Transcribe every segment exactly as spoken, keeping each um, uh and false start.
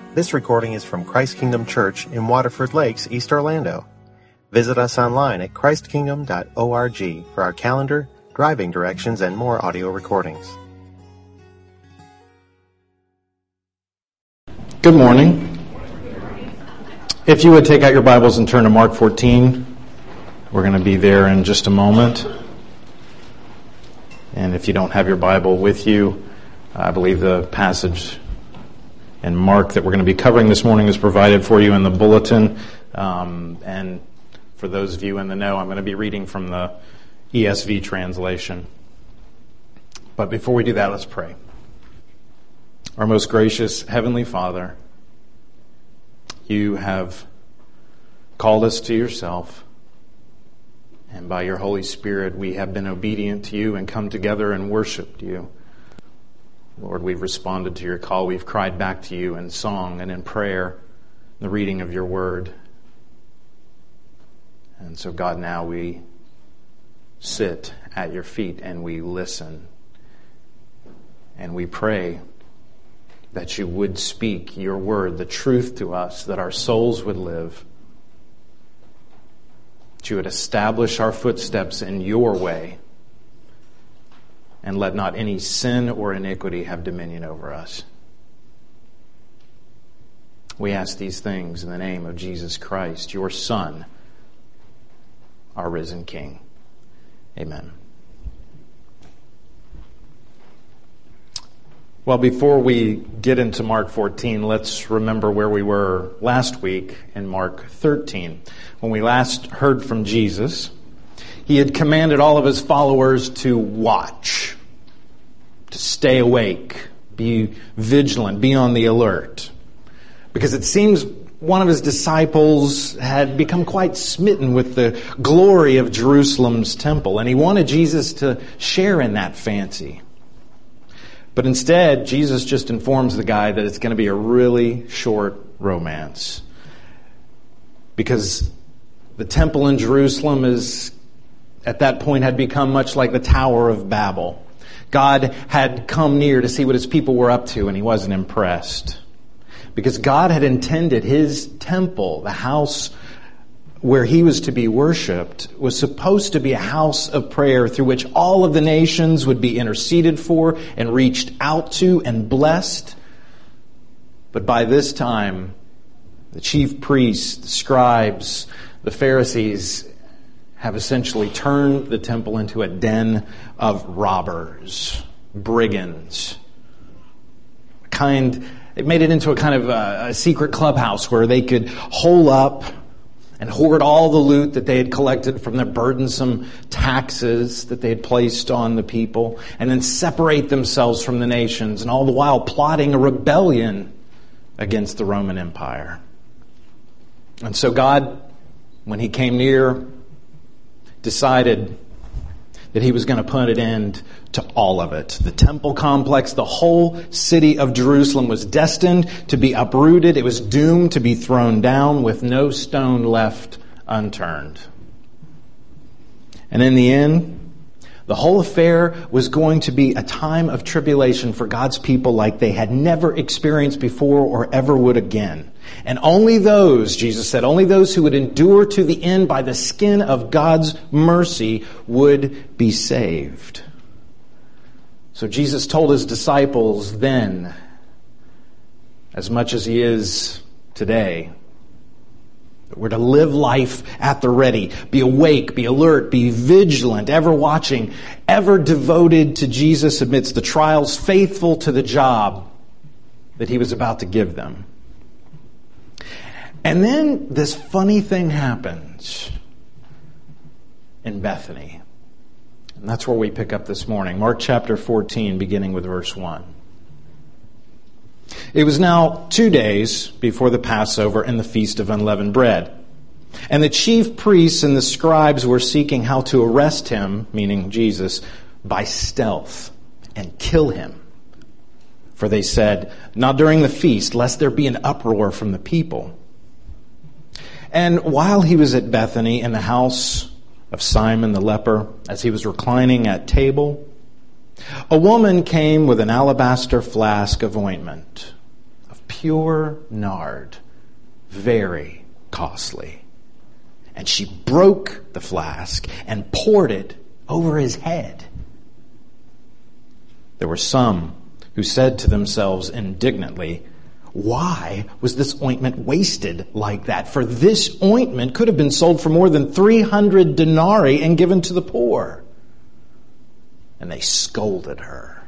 This recording is from Christ Kingdom Church in Waterford Lakes, East Orlando. Visit us online at christ kingdom dot org for our calendar, driving directions, and more audio recordings. Good morning. If you would take out your Bibles and turn to Mark fourteen, we're going to be there in just a moment. And if you don't have your Bible with you, I believe the passage in Mark that we're going to be covering this morning is provided for you in the bulletin. Um, and for those of you in the know, I'm going to be reading from the E S V translation. But before we do that, let's pray. Our most gracious Heavenly Father, you have called us to yourself, and by your Holy Spirit we have been obedient to you and come together and worshiped you. Lord, we've responded to your call. We've cried back to you in song and in prayer, the reading of your word. And so, God, now we sit at your feet and we listen. And we pray that you would speak your word, the truth to us, that our souls would live. That you would establish our footsteps in your way. And let not any sin or iniquity have dominion over us. We ask these things in the name of Jesus Christ, your Son, our risen King. Amen. Well, before we get into Mark fourteen, let's remember where we were last week in Mark thirteen. When we last heard from Jesus, he had commanded all of his followers to watch, to stay awake, be vigilant, be on the alert. Because it seems one of his disciples had become quite smitten with the glory of Jerusalem's temple, and he wanted Jesus to share in that fancy. But instead, Jesus just informs the guy that it's going to be a really short romance. Because the temple in Jerusalem is, at that point, had become much like the Tower of Babel. God had come near to see what his people were up to, and he wasn't impressed. Because God had intended his temple, the house where he was to be worshipped, was supposed to be a house of prayer through which all of the nations would be interceded for and reached out to and blessed. But by this time, the chief priests, the scribes, the Pharisees have essentially turned the temple into a den of robbers, brigands. Kind, it made it into a kind of a, a secret clubhouse where they could hole up and hoard all the loot that they had collected from their burdensome taxes that they had placed on the people, and then separate themselves from the nations, and all the while plotting a rebellion against the Roman Empire. And so God, when he came near, decided that he was going to put an end to all of it. The temple complex, the whole city of Jerusalem was destined to be uprooted. It was doomed to be thrown down with no stone left unturned. And in the end, the whole affair was going to be a time of tribulation for God's people like they had never experienced before or ever would again. And only those, Jesus said, only those who would endure to the end by the skin of God's mercy would be saved. So Jesus told his disciples then, as much as he is today, that we're to live life at the ready, be awake, be alert, be vigilant, ever watching, ever devoted to Jesus amidst the trials, faithful to the job that he was about to give them. And then this funny thing happens in Bethany. And that's where we pick up this morning. Mark chapter fourteen, beginning with verse one. It was now two days before the Passover and the Feast of Unleavened Bread. And the chief priests and the scribes were seeking how to arrest him, meaning Jesus, by stealth and kill him. For they said, not during the feast, lest there be an uproar from the people. And while he was at Bethany in the house of Simon the leper, as he was reclining at table, a woman came with an alabaster flask of ointment, of pure nard, very costly. And she broke the flask and poured it over his head. There were some who said to themselves indignantly, why was this ointment wasted like that? For this ointment could have been sold for more than three hundred denarii and given to the poor. And they scolded her.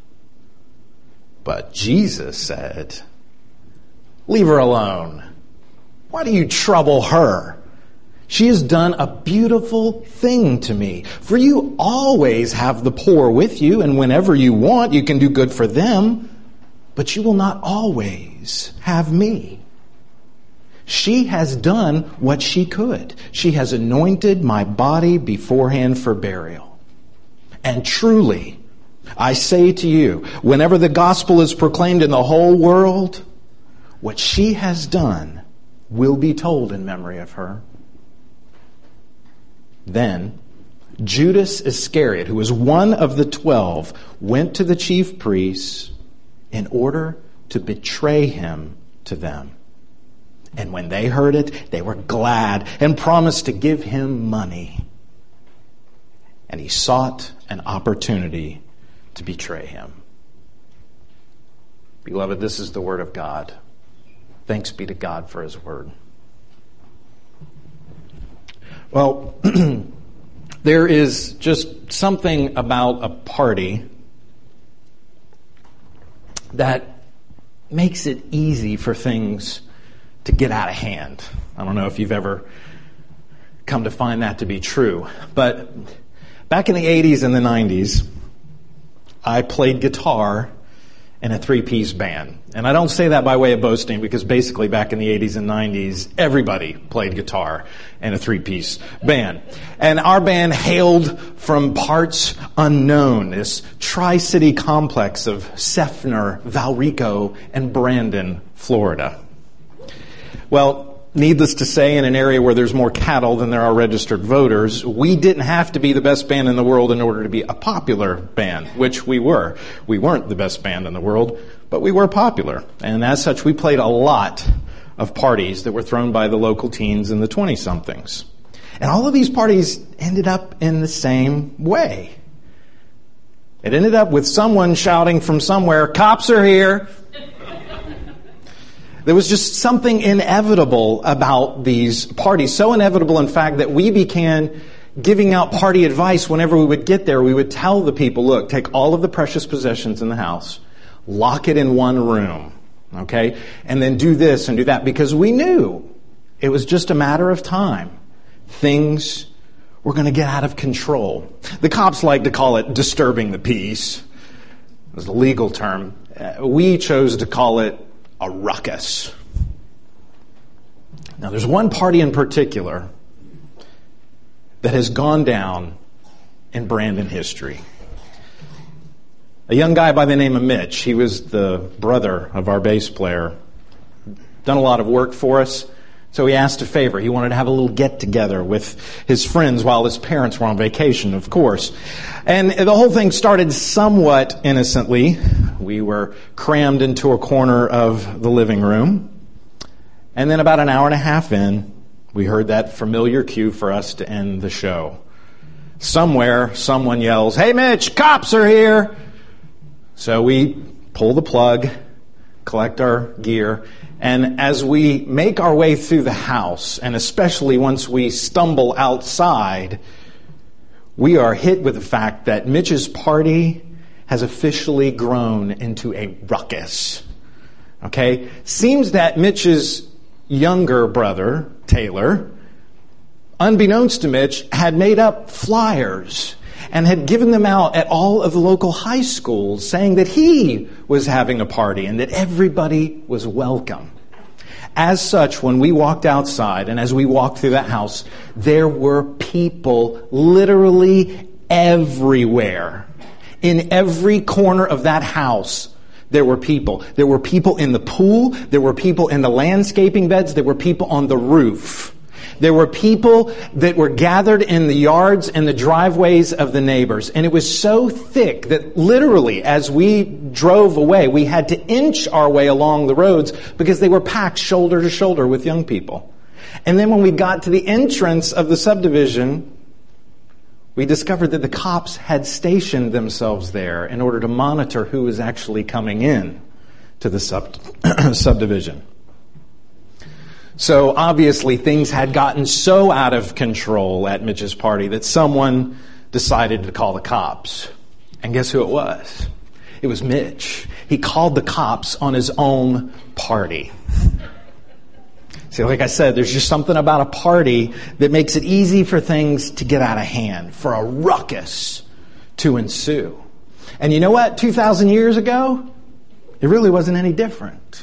But Jesus said, leave her alone. Why do you trouble her? She has done a beautiful thing to me. For you always have the poor with you, and whenever you want, you can do good for them. But you will not always have me. She has done what she could. She has anointed my body beforehand for burial. And truly, I say to you, whenever the gospel is proclaimed in the whole world, what she has done will be told in memory of her. Then Judas Iscariot, who was one of the twelve, went to the chief priests in order to betray him to them. And when they heard it, they were glad and promised to give him money. And he sought an opportunity to betray him. Beloved, this is the word of God. Thanks be to God for his word. Well, there is just something about a party that makes it easy for things to get out of hand. I don't know if you've ever come to find that to be true. But back in the eighties and the nineties, I played guitar in a three-piece band. And I don't say that by way of boasting, because basically back in the eighties and nineties, everybody played guitar in a three-piece band. And our band hailed from parts unknown, this tri-city complex of Seffner, Valrico, and Brandon, Florida. Well, needless to say, in an area where there's more cattle than there are registered voters, we didn't have to be the best band in the world in order to be a popular band, which we were. We weren't the best band in the world, but we were popular. And as such, we played a lot of parties that were thrown by the local teens and the twenty-somethings. And all of these parties ended up in the same way. It ended up with someone shouting from somewhere, "Cops are here!" There was just something inevitable about these parties. So inevitable, in fact, that we began giving out party advice whenever we would get there. We would tell the people, look, take all of the precious possessions in the house, lock it in one room, okay? And then do this and do that, because we knew it was just a matter of time. Things were going to get out of control. The cops like to call it disturbing the peace. It was a legal term. We chose to call it a ruckus. Now, there's one party in particular that has gone down in Brandon history. A young guy by the name of Mitch. He was the brother of our bass player. Done a lot of work for us. So he asked a favor. He wanted to have a little get-together with his friends while his parents were on vacation, of course. And the whole thing started somewhat innocently. We were crammed into a corner of the living room. And then about an hour and a half in, we heard that familiar cue for us to end the show. Somewhere, someone yells, "Hey, Mitch, cops are here!" So we pull the plug, collect our gear, and as we make our way through the house, and especially once we stumble outside, we are hit with the fact that Mitch's party has officially grown into a ruckus. Okay? Seems that Mitch's younger brother, Taylor, unbeknownst to Mitch, had made up flyers and had given them out at all of the local high schools, saying that he was having a party and that everybody was welcome. As such, when we walked outside and as we walked through that house, there were people literally everywhere. In every corner of that house, there were people. There were people in the pool. There were people in the landscaping beds. There were people on the roof. There were people that were gathered in the yards and the driveways of the neighbors. And it was so thick that literally as we drove away, we had to inch our way along the roads because they were packed shoulder to shoulder with young people. And then when we got to the entrance of the subdivision, we discovered that the cops had stationed themselves there in order to monitor who was actually coming in to the sub- subdivision. So obviously things had gotten so out of control at Mitch's party that someone decided to call the cops. And guess who it was? It was Mitch. He called the cops on his own party. See, like I said, there's just something about a party that makes it easy for things to get out of hand, for a ruckus to ensue. And you know what? two thousand years ago, it really wasn't any different.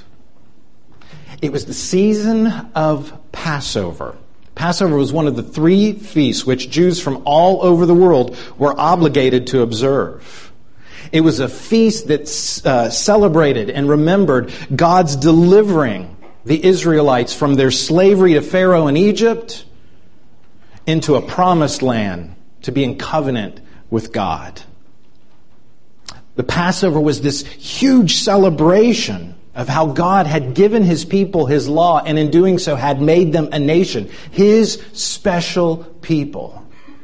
It was the season of Passover. Passover was one of the three feasts which Jews from all over the world were obligated to observe. It was a feast that uh, celebrated and remembered God's delivering the Israelites from their slavery to Pharaoh in Egypt into a promised land to be in covenant with God. The Passover was this huge celebration of how God had given His people His law and in doing so had made them a nation, His special people.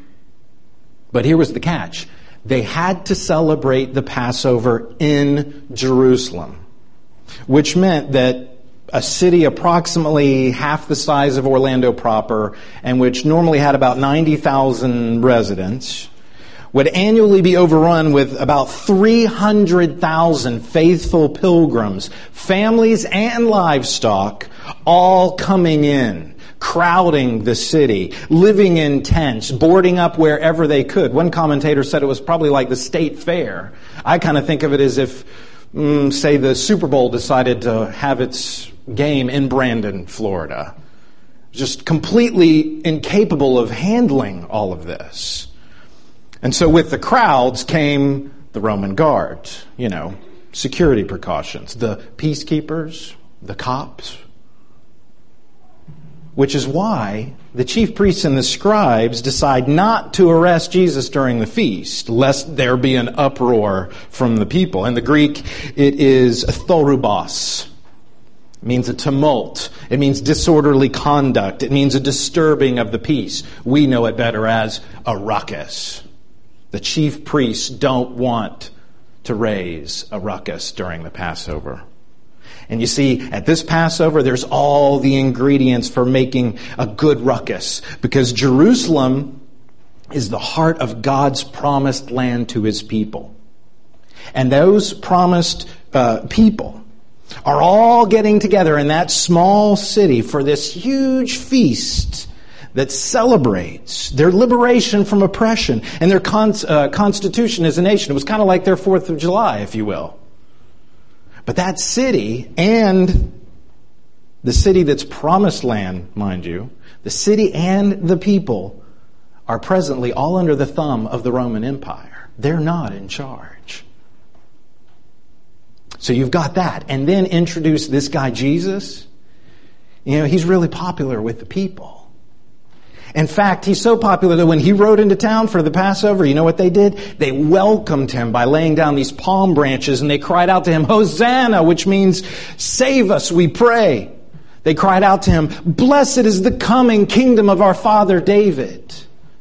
But here was the catch. They had to celebrate the Passover in Jerusalem, which meant that a city approximately half the size of Orlando proper, and which normally had about ninety thousand residents, would annually be overrun with about three hundred thousand faithful pilgrims, families and livestock, all coming in, crowding the city, living in tents, boarding up wherever they could. One commentator said it was probably like the state fair. I kind of think of it as if, mm, say, the Super Bowl decided to have its game in Brandon, Florida. Just completely incapable of handling all of this. And so with the crowds came the Roman guard, you know, security precautions, the peacekeepers, the cops. Which is why the chief priests and the scribes decide not to arrest Jesus during the feast, lest there be an uproar from the people. In the Greek, it is thorubos. It means a tumult. It means disorderly conduct. It means a disturbing of the peace. We know it better as a ruckus. The chief priests don't want to raise a ruckus during the Passover. And you see, at this Passover, there's all the ingredients for making a good ruckus, because Jerusalem is the heart of God's promised land to His people. And those promised uh, people are all getting together in that small city for this huge feast that celebrates their liberation from oppression and their con- uh, constitution as a nation. It was kind of like their fourth of July, if you will. But that city and the city that's promised land, mind you, the city and the people are presently all under the thumb of the Roman Empire. They're not in charge. So you've got that. And then introduce this guy, Jesus. You know, he's really popular with the people. In fact, he's so popular that when he rode into town for the Passover, you know what they did? They welcomed him by laying down these palm branches and they cried out to him, Hosanna, which means save us, we pray. They cried out to him, blessed is the coming kingdom of our father David.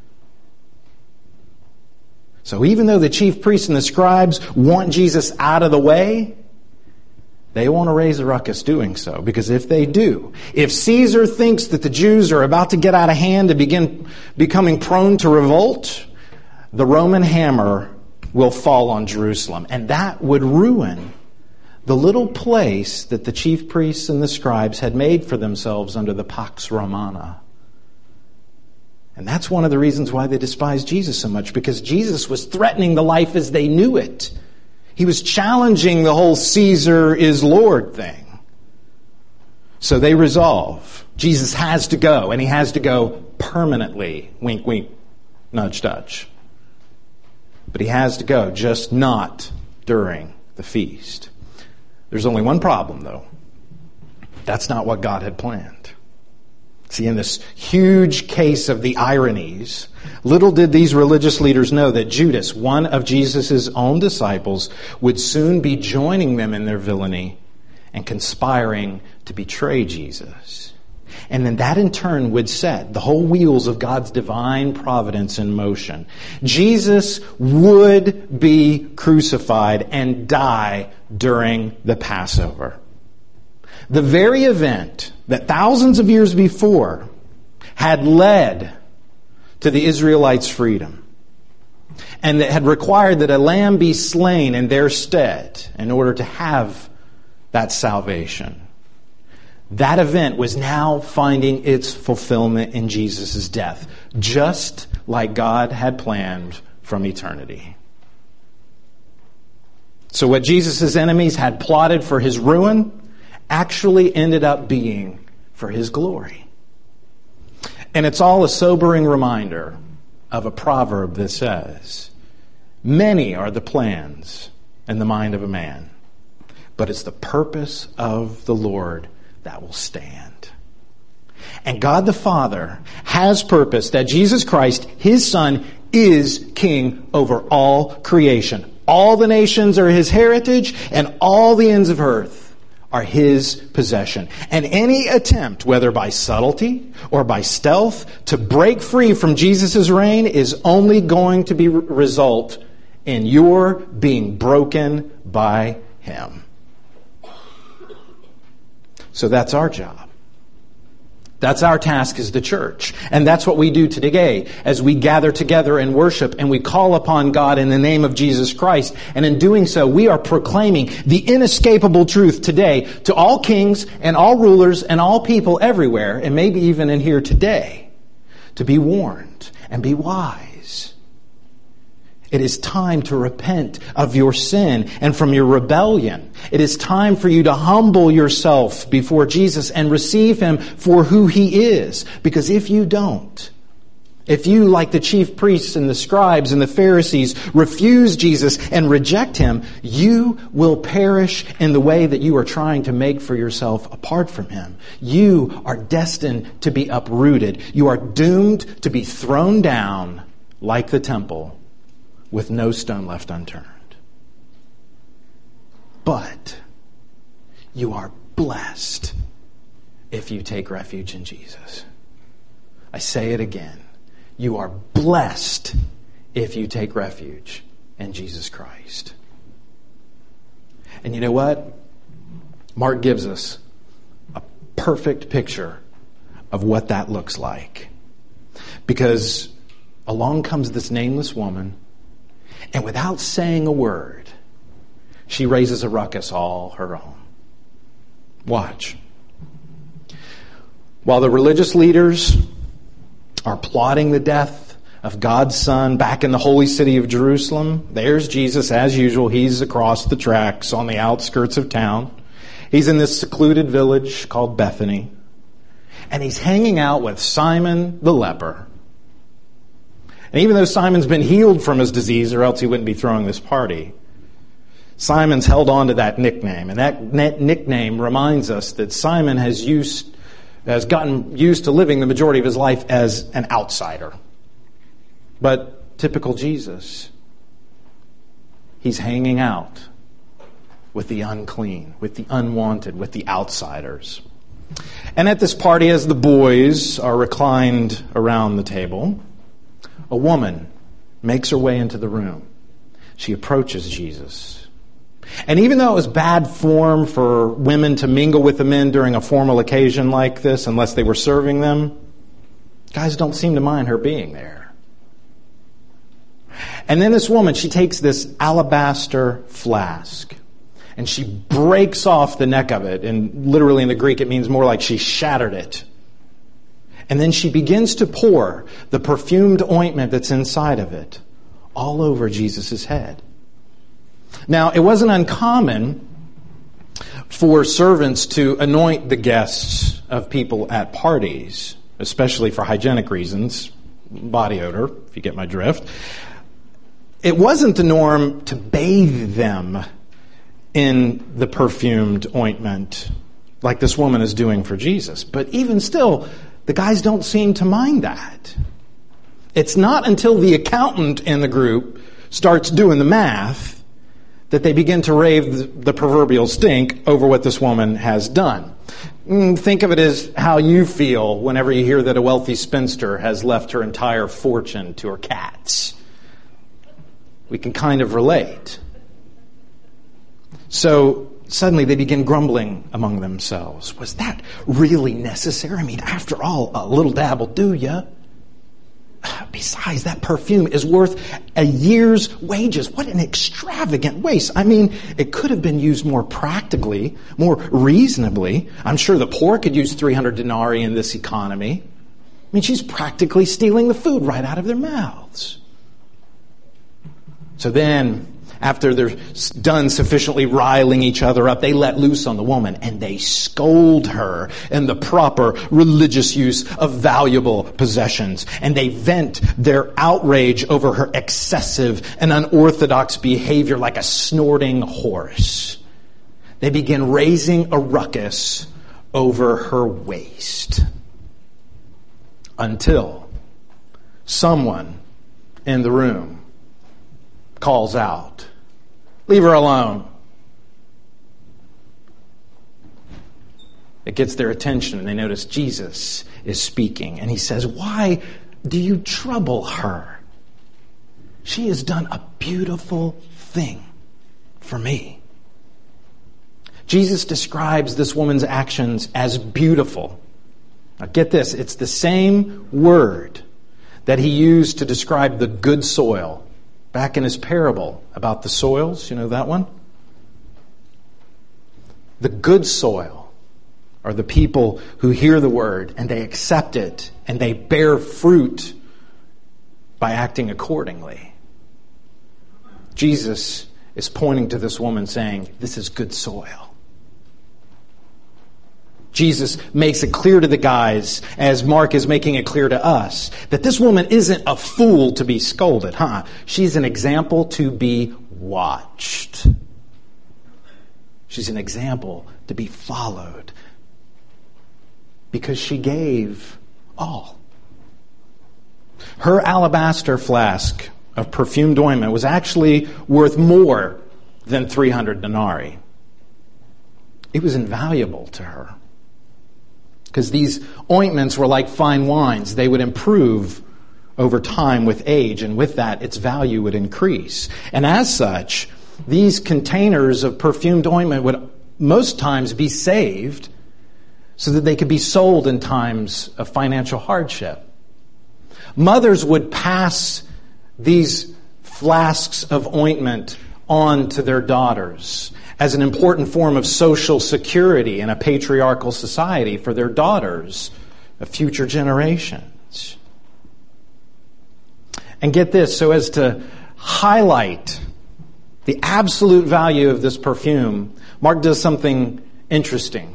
So even though the chief priests and the scribes want Jesus out of the way, they want to raise a ruckus doing so, because if they do, if Caesar thinks that the Jews are about to get out of hand and begin becoming prone to revolt, the Roman hammer will fall on Jerusalem. And that would ruin the little place that the chief priests and the scribes had made for themselves under the Pax Romana. And that's one of the reasons why they despised Jesus so much, because Jesus was threatening the life as they knew it. He was challenging the whole Caesar is Lord thing. So they resolve, Jesus has to go, and he has to go permanently. Wink, wink, nudge, nudge. But he has to go, just not during the feast. There's only one problem, though. That's not what God had planned. See, in this huge case of the ironies, little did these religious leaders know that Judas, one of Jesus' own disciples, would soon be joining them in their villainy and conspiring to betray Jesus. And then that in turn would set the whole wheels of God's divine providence in motion. Jesus would be crucified and die during the Passover. The very event that thousands of years before had led to the Israelites' freedom and that had required that a lamb be slain in their stead in order to have that salvation. That event was now finding its fulfillment in Jesus' death, just like God had planned from eternity. So what Jesus' enemies had plotted for his ruin actually ended up being for his glory. And it's all a sobering reminder of a proverb that says, many are the plans in the mind of a man, but it's the purpose of the Lord that will stand. And God the Father has purposed that Jesus Christ, his Son, is king over all creation. All the nations are his heritage, and all the ends of earth are his possession. And any attempt, whether by subtlety or by stealth, to break free from Jesus' reign is only going to be result in your being broken by him. So that's our job. That's our task as the church. And that's what we do today as we gather together and worship and we call upon God in the name of Jesus Christ. And in doing so, we are proclaiming the inescapable truth today to all kings and all rulers and all people everywhere, and maybe even in here today, to be warned and be wise. It is time to repent of your sin and from your rebellion. It is time for you to humble yourself before Jesus and receive him for who he is. Because if you don't, if you, like the chief priests and the scribes and the Pharisees, refuse Jesus and reject him, you will perish in the way that you are trying to make for yourself apart from him. You are destined to be uprooted. You are doomed to be thrown down like the temple, with no stone left unturned. But you are blessed if you take refuge in Jesus. I say it again. You are blessed if you take refuge in Jesus Christ. And you know what? Mark gives us a perfect picture of what that looks like. Because along comes this nameless woman, and without saying a word, she raises a ruckus all her own. Watch. While the religious leaders are plotting the death of God's Son back in the holy city of Jerusalem, there's Jesus as usual. He's across the tracks on the outskirts of town. He's in this secluded village called Bethany. And he's hanging out with Simon the leper. And even though Simon's been healed from his disease, or else he wouldn't be throwing this party, Simon's held on to that nickname. And that nickname reminds us that Simon has used, has gotten used to living the majority of his life as an outsider. But typical Jesus, he's hanging out with the unclean, with the unwanted, with the outsiders. And at this party, as the boys are reclined around the table, a woman makes her way into the room. She approaches Jesus. And even though it was bad form for women to mingle with the men during a formal occasion like this, unless they were serving them, guys don't seem to mind her being there. And then this woman, she takes this alabaster flask and she breaks off the neck of it. And literally in the Greek, it means more like she shattered it. And then she begins to pour the perfumed ointment that's inside of it all over Jesus' head. Now, it wasn't uncommon for servants to anoint the guests of people at parties, especially for hygienic reasons, body odor, if you get my drift. It wasn't the norm to bathe them in the perfumed ointment like this woman is doing for Jesus. But even still, the guys don't seem to mind that. It's not until the accountant in the group starts doing the math that they begin to rave the proverbial stink over what this woman has done. Think of it as how you feel whenever you hear that a wealthy spinster has left her entire fortune to her cats. We can kind of relate. So suddenly they begin grumbling among themselves. Was that really necessary? I mean, after all, a little dab will do ya. Besides, that perfume is worth a year's wages. What an extravagant waste. I mean, it could have been used more practically, more reasonably. I'm sure the poor could use three hundred denarii in this economy. I mean, she's practically stealing the food right out of their mouths. So then, after they're done sufficiently riling each other up, they let loose on the woman and they scold her in the proper religious use of valuable possessions. And they vent their outrage over her excessive and unorthodox behavior like a snorting horse. They begin raising a ruckus over her waist until someone in the room calls out, "Leave her alone." It gets their attention and they notice Jesus is speaking. And he says, "Why do you trouble her? She has done a beautiful thing for me." Jesus describes this woman's actions as beautiful. Now get this, it's the same word that he used to describe the good soil back in his parable about the soils. You know that one? The good soil are the people who hear the word and they accept it and they bear fruit by acting accordingly. Jesus is pointing to this woman saying, this is good soil. Jesus makes it clear to the guys, as Mark is making it clear to us, that this woman isn't a fool to be scolded, huh? She's an example to be watched. She's an example to be followed. Because she gave all. Her alabaster flask of perfumed ointment was actually worth more than three hundred denarii. It was invaluable to her. Because these ointments were like fine wines. They would improve over time with age, and with that, its value would increase. And as such, these containers of perfumed ointment would most times be saved so that they could be sold in times of financial hardship. Mothers would pass these flasks of ointment on to their daughters as an important form of social security in a patriarchal society for their daughters of future generations. And get this, so as to highlight the absolute value of this perfume, Mark does something interesting.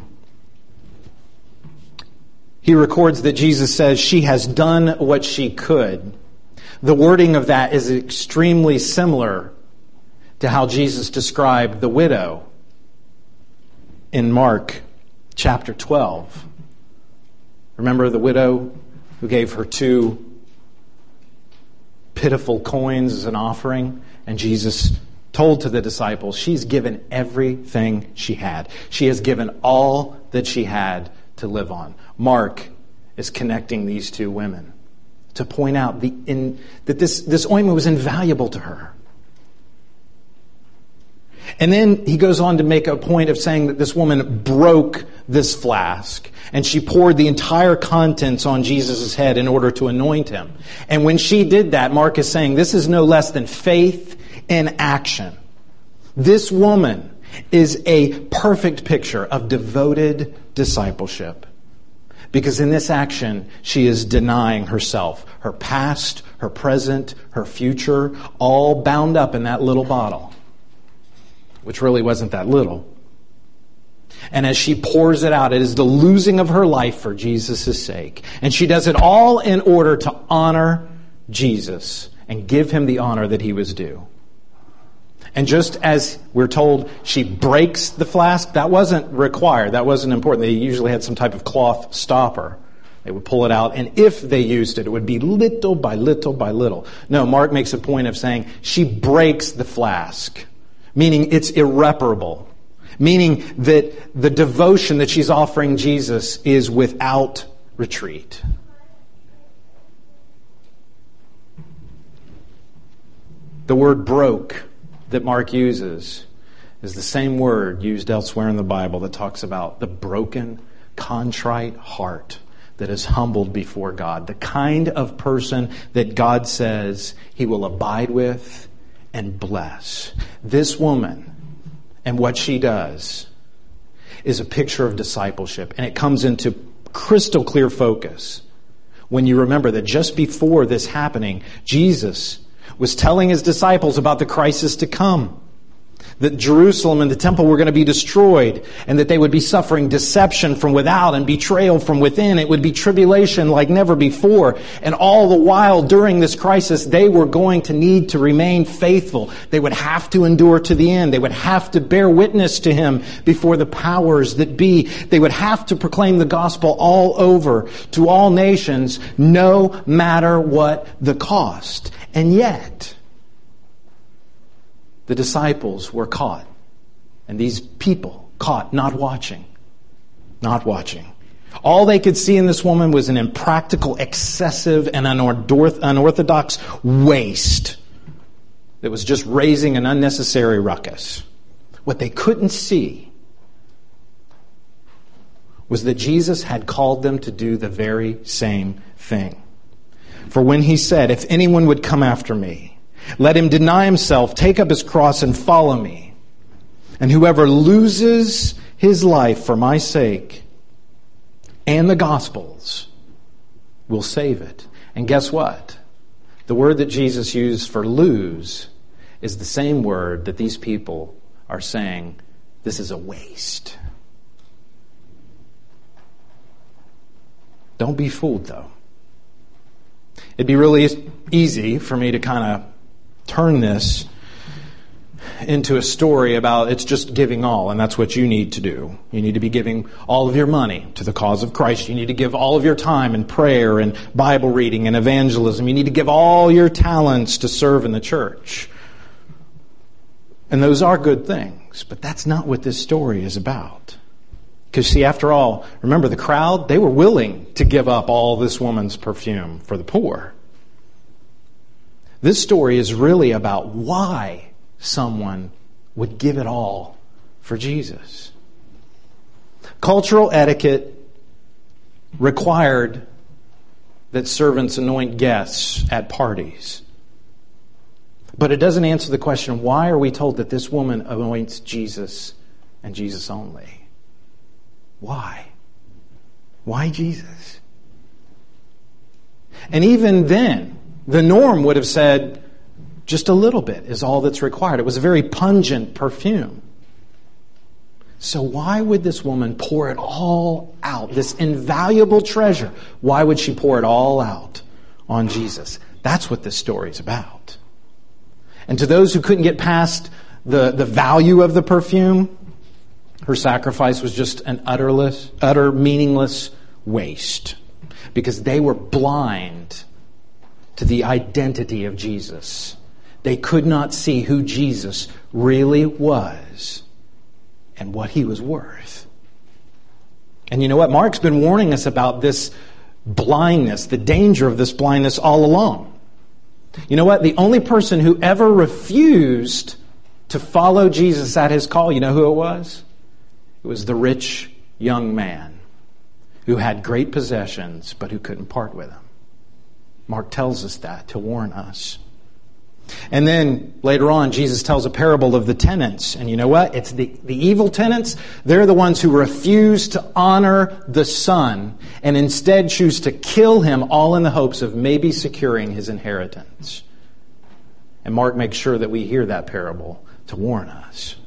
He records that Jesus says she has done what she could. The wording of that is extremely similar to how Jesus described the widow in Mark chapter twelve. Remember the widow who gave her two pitiful coins as an offering? And Jesus told to the disciples, she's given everything she had. She has given all that she had to live on. Mark is connecting these two women to point out the in, that this, this ointment was invaluable to her. And then he goes on to make a point of saying that this woman broke this flask and she poured the entire contents on Jesus' head in order to anoint him. And when she did that, Mark is saying this is no less than faith in action. This woman is a perfect picture of devoted discipleship. Because in this action, she is denying herself, her past, her present, her future, all bound up in that little bottle, which really wasn't that little. And as she pours it out, it is the losing of her life for Jesus' sake. And she does it all in order to honor Jesus and give him the honor that he was due. And just as we're told she breaks the flask, that wasn't required. That wasn't important. They usually had some type of cloth stopper They would pull it out, and if they used it, it would be little by little by little. No, Mark makes a point of saying she breaks the flask, meaning it's irreparable, meaning that the devotion that she's offering Jesus is without retreat. The word broke that Mark uses is the same word used elsewhere in the Bible that talks about the broken, contrite heart that is humbled before God. The kind of person that God says He will abide with and bless. This woman and what she does is a picture of discipleship, and it comes into crystal clear focus when you remember that just before this happening, Jesus was telling His disciples about the crisis to come. That Jerusalem and the temple were going to be destroyed, and that they would be suffering deception from without and betrayal from within. It would be tribulation like never before. And all the while during this crisis, they were going to need to remain faithful. They would have to endure to the end. They would have to bear witness to Him before the powers that be. They would have to proclaim the gospel all over to all nations, no matter what the cost. And yet, the disciples were caught. And these people caught, not watching. Not watching. All they could see in this woman was an impractical, excessive, and unorthodox waste that was just raising an unnecessary ruckus. What they couldn't see was that Jesus had called them to do the very same thing. For when He said, "If anyone would come after me, let him deny himself, take up his cross, and follow me. And whoever loses his life for my sake and the gospel's will save it." And guess what? The word that Jesus used for lose is the same word that these people are saying, this is a waste. Don't be fooled, though. It'd be really easy for me to kind of turn this into a story about it's just giving all, and that's what you need to do. You need to be giving all of your money to the cause of Christ. You need to give all of your time in prayer and Bible reading and evangelism. You need to give all your talents to serve in the church. And those are good things, but that's not what this story is about. Because see, after all, remember the crowd, they were willing to give up all this woman's perfume for the poor. This story is really about why someone would give it all for Jesus. Cultural etiquette required that servants anoint guests at parties. But it doesn't answer the question, why are we told that this woman anoints Jesus and Jesus only? Why? Why Jesus? And even then, the norm would have said just a little bit is all that's required. It was a very pungent perfume. So why would this woman pour it all out? This invaluable treasure. Why would she pour it all out on Jesus? That's what this story is about. And to those who couldn't get past the, the value of the perfume, her sacrifice was just an utterless, utter meaningless waste. Because they were blind to the identity of Jesus. They could not see who Jesus really was and what He was worth. And you know what? Mark's been warning us about this blindness, the danger of this blindness all along. You know what? The only person who ever refused to follow Jesus at His call, you know who it was? It was the rich young man who had great possessions but who couldn't part with them. Mark tells us that to warn us. And then later on, Jesus tells a parable of the tenants. And you know what? It's the, the evil tenants. They're the ones who refuse to honor the Son and instead choose to kill Him, all in the hopes of maybe securing His inheritance. And Mark makes sure that we hear that parable to warn us.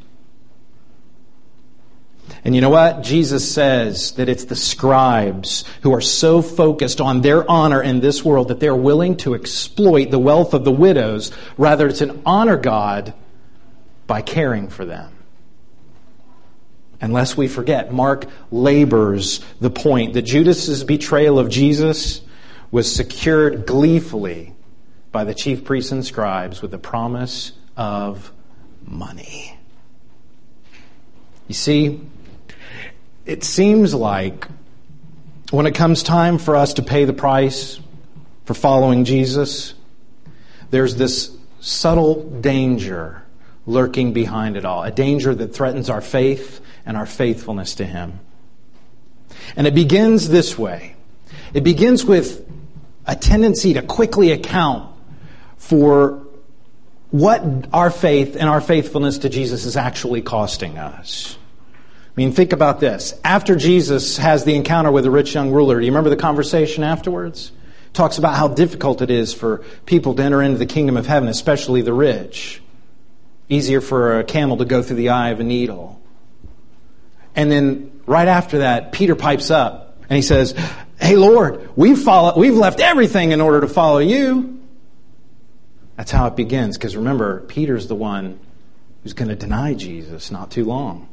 And you know what? Jesus says that it's the scribes who are so focused on their honor in this world that they're willing to exploit the wealth of the widows rather than honor God by caring for them. And lest we forget, Mark labors the point that Judas's betrayal of Jesus was secured gleefully by the chief priests and scribes with the promise of money. You see, it seems like when it comes time for us to pay the price for following Jesus, there's this subtle danger lurking behind it all, a danger that threatens our faith and our faithfulness to Him. And it begins this way. It begins with a tendency to quickly account for what our faith and our faithfulness to Jesus is actually costing us. I mean, think about this. After Jesus has the encounter with the rich young ruler, do you remember the conversation afterwards? It talks about how difficult it is for people to enter into the kingdom of heaven, especially the rich. Easier for a camel to go through the eye of a needle. And then right after that, Peter pipes up and he says, "Hey Lord, we've followed, we've left everything in order to follow you." That's how it begins. Because remember, Peter's the one who's going to deny Jesus not too long.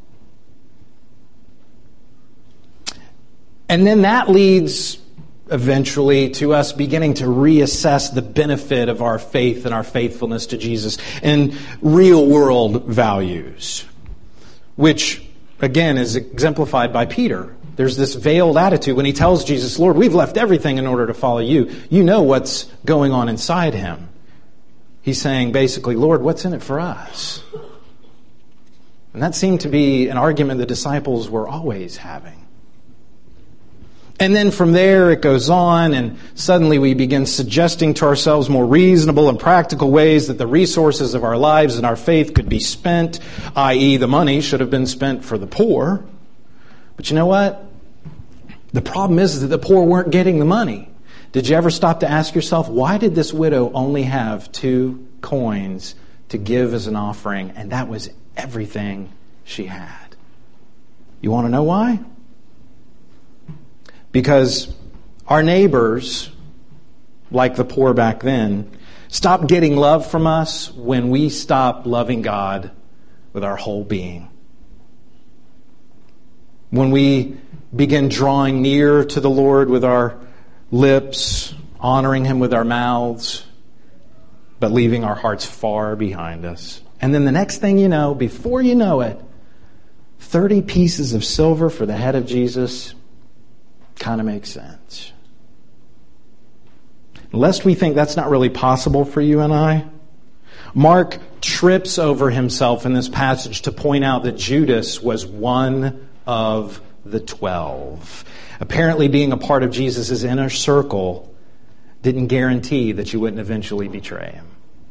And then that leads eventually to us beginning to reassess the benefit of our faith and our faithfulness to Jesus and real world values, which again is exemplified by Peter. There's this veiled attitude when he tells Jesus, "Lord, we've left everything in order to follow you." You know what's going on inside him. He's saying basically, "Lord, what's in it for us?" And that seemed to be an argument the disciples were always having. And then from there it goes on, and suddenly we begin suggesting to ourselves more reasonable and practical ways that the resources of our lives and our faith could be spent, that is the money should have been spent for the poor. But you know what? The problem is that the poor weren't getting the money. Did you ever stop to ask yourself, why did this widow only have two coins to give as an offering, and that was everything she had? You want to know why? Because our neighbors, like the poor back then, stopped getting love from us when we stopped loving God with our whole being. When we begin drawing near to the Lord with our lips, honoring Him with our mouths, but leaving our hearts far behind us. And then the next thing you know, before you know it, thirty pieces of silver for the head of Jesus kind of makes sense. Lest we think that's not really possible for you and I, Mark trips over himself in this passage to point out that Judas was one of the twelve. Apparently being a part of Jesus' inner circle didn't guarantee that you wouldn't eventually betray Him.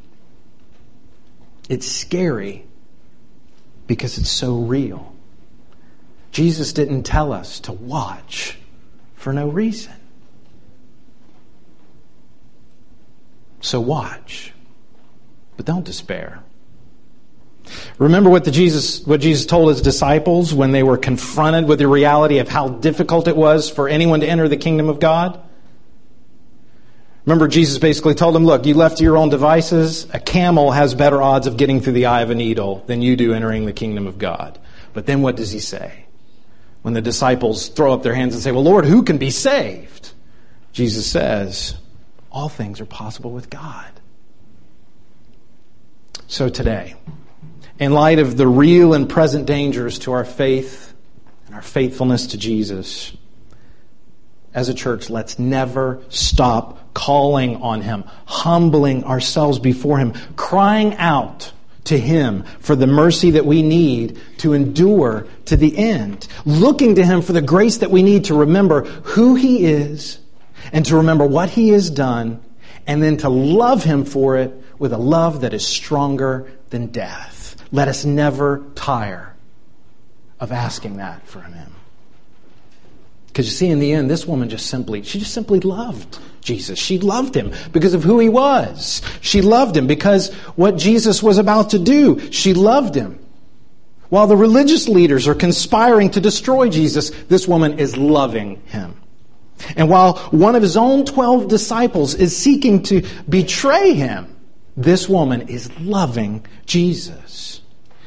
It's scary because it's so real. Jesus didn't tell us to watch for no reason. So watch, but don't despair. Remember what the Jesus, what Jesus told His disciples when they were confronted with the reality of how difficult it was for anyone to enter the kingdom of God? Remember, Jesus basically told them, look, you left to your own devices, a camel has better odds of getting through the eye of a needle than you do entering the kingdom of God. But then what does He say? When the disciples throw up their hands and say, well, Lord, who can be saved? Jesus says, all things are possible with God. So today, in light of the real and present dangers to our faith and our faithfulness to Jesus, as a church, let's never stop calling on Him, humbling ourselves before Him, crying out to Him for the mercy that we need to endure to the end, looking to Him for the grace that we need to remember who He is and to remember what He has done, and then to love Him for it with a love that is stronger than death. Let us never tire of asking that from Him. Because you see, in the end, this woman just simply, she just simply loved Jesus. She loved Him because of who He was. She loved Him because what Jesus was about to do. She loved Him. While the religious leaders are conspiring to destroy Jesus, this woman is loving Him. And while one of His own twelve disciples is seeking to betray Him, this woman is loving Jesus.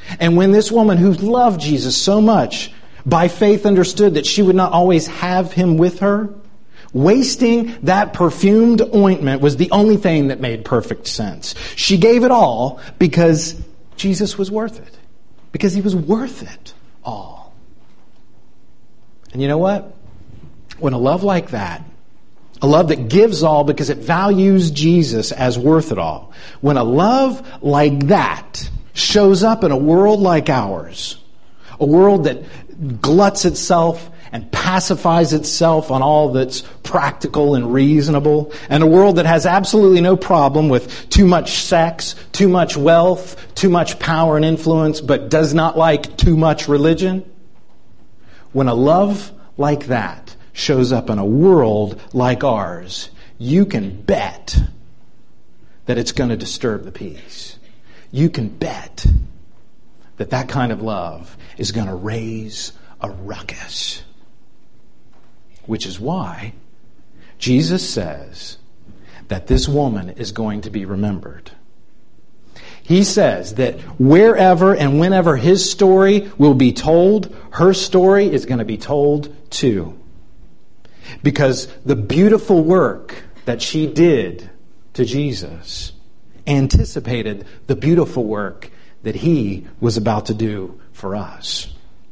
And when this woman who loved Jesus so much, by faith understood that she would not always have him with her, wasting that perfumed ointment was the only thing that made perfect sense. She gave it all because Jesus was worth it. Because he was worth it all. And you know what? When a love like that, a love that gives all because it values Jesus as worth it all, when a love like that shows up in a world like ours, a world that gluts itself and pacifies itself on all that's practical and reasonable, and a world that has absolutely no problem with too much sex, too much wealth, too much power and influence, but does not like too much religion. When a love like that shows up in a world like ours, you can bet that it's going to disturb the peace. You can bet that that kind of love is going to raise a ruckus. Which is why Jesus says that this woman is going to be remembered. He says that wherever and whenever his story will be told, her story is going to be told too. Because the beautiful work that she did to Jesus anticipated the beautiful work that he was about to do for us.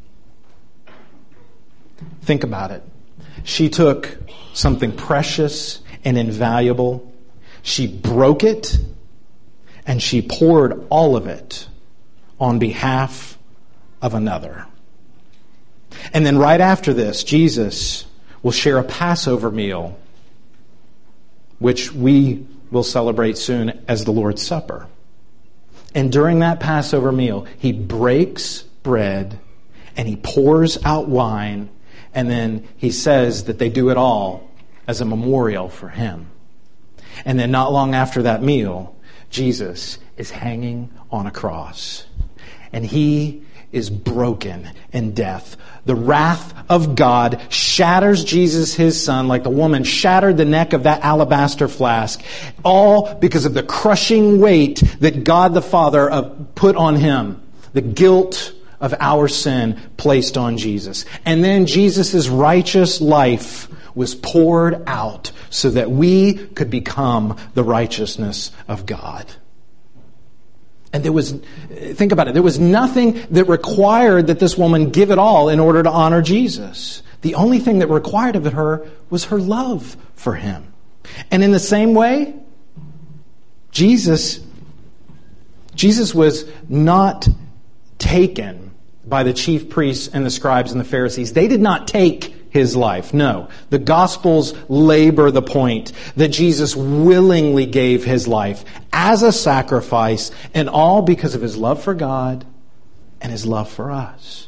Think about it. She took something precious and invaluable. She broke it and she poured all of it on behalf of another. And then right after this, Jesus will share a Passover meal, which we will celebrate soon as the Lord's Supper. And during that Passover meal, he breaks bread and he pours out wine. And then he says that they do it all as a memorial for him. And then not long after that meal, Jesus is hanging on a cross. And he is broken in death. The wrath of God shatters Jesus, his son, like the woman shattered the neck of that alabaster flask. All because of the crushing weight that God the Father put on him. The guilt of our sin placed on Jesus. And then Jesus' righteous life was poured out so that we could become the righteousness of God. And there was, think about it, there was nothing that required that this woman give it all in order to honor Jesus. The only thing that required of her was her love for him. And in the same way, Jesus, Jesus was not taken by the chief priests and the scribes and the Pharisees. They did not take his life. No. The Gospels labor the point that Jesus willingly gave his life as a sacrifice, and all because of his love for God and his love for us.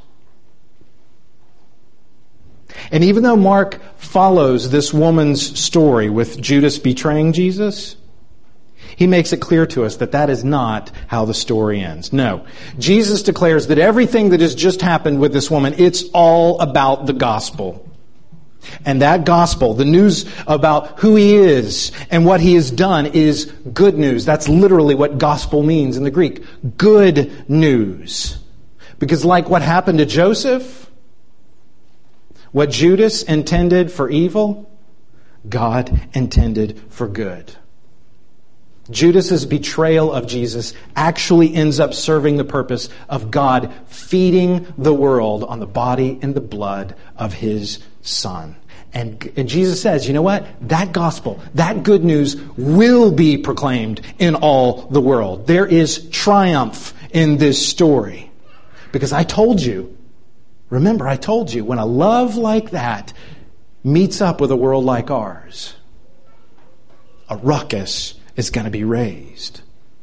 And even though Mark follows this woman's story with Judas betraying Jesus, he makes it clear to us that that is not how the story ends. No. Jesus declares that everything that has just happened with this woman, it's all about the gospel. And that gospel, the news about who he is and what he has done, is good news. That's literally what gospel means in the Greek. Good news. Because like what happened to Joseph, what Judas intended for evil, God intended for good. Judas's betrayal of Jesus actually ends up serving the purpose of God feeding the world on the body and the blood of his Son. And, and Jesus says, you know what? That gospel, that good news will be proclaimed in all the world. There is triumph in this story. Because I told you, remember I told you, when a love like that meets up with a world like ours, a ruckus is going to be raised.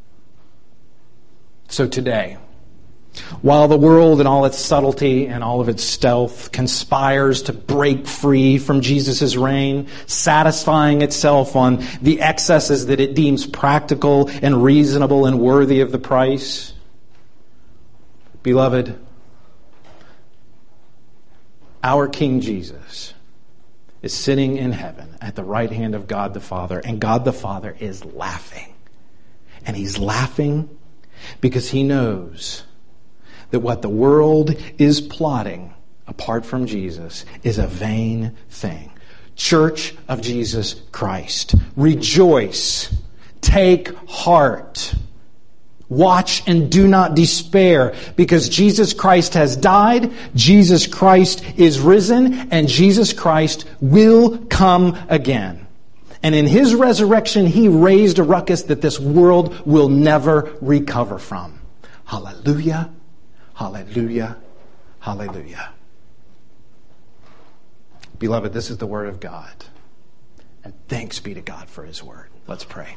So today, while the world in all its subtlety and all of its stealth conspires to break free from Jesus' reign, satisfying itself on the excesses that it deems practical and reasonable and worthy of the price, beloved, our King Jesus is sitting in heaven at the right hand of God the Father, and God the Father is laughing. And he's laughing because he knows that what the world is plotting apart from Jesus is a vain thing. Church of Jesus Christ, rejoice, take heart. Watch and do not despair, because Jesus Christ has died, Jesus Christ is risen, and Jesus Christ will come again. And in His resurrection, He raised a ruckus that this world will never recover from. Hallelujah, hallelujah, hallelujah. Beloved, this is the Word of God. And thanks be to God for His Word. Let's pray.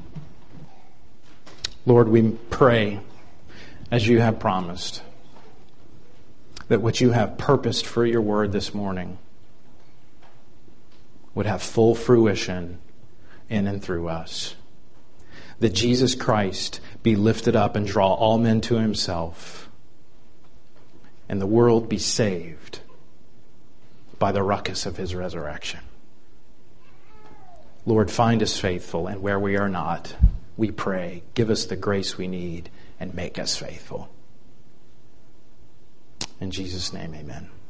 Lord, we pray, as You have promised, that what You have purposed for Your Word this morning would have full fruition in and through us. That Jesus Christ be lifted up and draw all men to Himself, and the world be saved by the ruckus of His resurrection. Lord, find us faithful, and where we are not, we pray, give us the grace we need and make us faithful. In Jesus' name, amen.